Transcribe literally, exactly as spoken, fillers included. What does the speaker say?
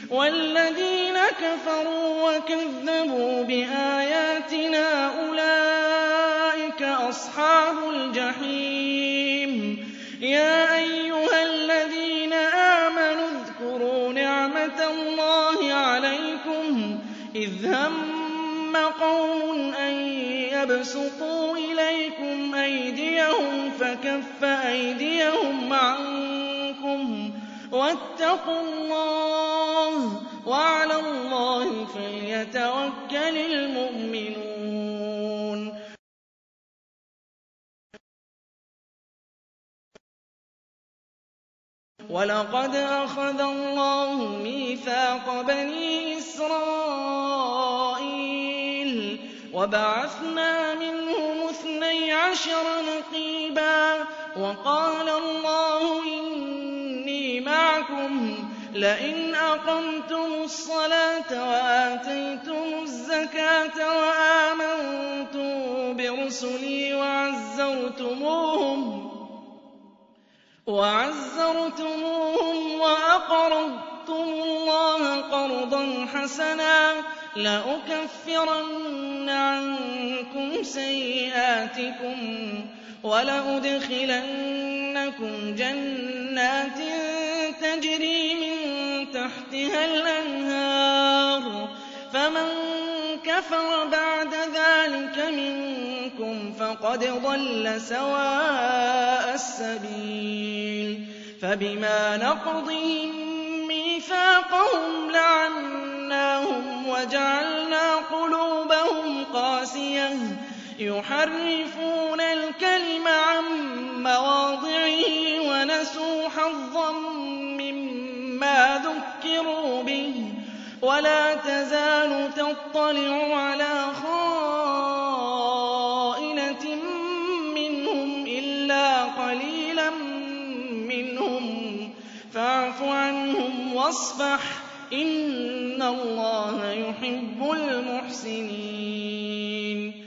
وَالَّذِينَ كَفَرُوا وَكَذَّبُوا بِآيَاتِنَا أُولَٰئِكَ أَصْحَابُ الْجَحِيمِ يَا أَيُّهَا الَّذِينَ آمَنُوا اذْكُرُوا نِعْمَةَ اللَّهِ عَلَيْكُمْ إِذْ هَمَّ قَوْمٌ أَن يَبْسُطُوا إِلَيْكُمْ أَيْدِيَهُمْ فَكَفَّ أَيْدِيَهُمْ عَنكُمْ وَاتَّقُوا اللَّهَ ۚ وَعَلَى اللَّهِ فَلْيَتَوَكَّلِ الْمُؤْمِنُونَ وَلَقَدْ أَخَذَ اللَّهُ مِيثَاقَ بَنِي إِسْرَائِيلَ وَبَعَثْنَا مِنْهُمُ اثْنَيْ عَشَرَ نَقِيبًا وَقَالَ اللَّهُ إِنِّي مَعَكُمْ لَئِنْ أَقَمْتُمُ الصَّلَاةَ وَآتَيْتُمُ الزَّكَاةَ وَآمَنتُم بِرُسُلِي وَعَزَّرْتُمُوهُمْ وَعَزَّرْتُمُوهُمْ وَأَقْرَضْتُمُ اللَّهَ قَرْضًا حَسَنًا لَّأُكَفِّرَنَّ عَنكُمْ سَيِّئَاتِكُمْ وَلَأُدْخِلَنَّكُمْ جَنَّاتٍ تَجْرِي مِن تَحْتِهَا الْأَنْهَارُ فَمَن كَفَرَ بَعْدَ ذَٰلِكَ مِنكُمْ فَقَدْ ضَلَّ سَوَاءَ السَّبِيلِ فَبِمَا نَقْضِهِم مِّيثَاقَهُمْ لَعَنَّاهُمْ وَجَعَلْنَا قُلُوبَهُمْ قَاسِيَةً يُحَرِّفُونَ الْكَلِمَ عَن مَّوَاضِعِهِ وَنَسُوا حَظًّا مِّمَّا ذُكِّرُوا بِهِ وَلَا تَزَالُ تَطَّلِعُ عَلَىٰ خَائِنَةٍ مِّنْهُمْ إِلَّا قَلِيلًا مِّنْهُمْ فَاعْفُ عَنْهُمْ وَاصْفَحْ ۚ إِنَّ اللَّهَ يُحِبُّ الْمُحْسِنِينَ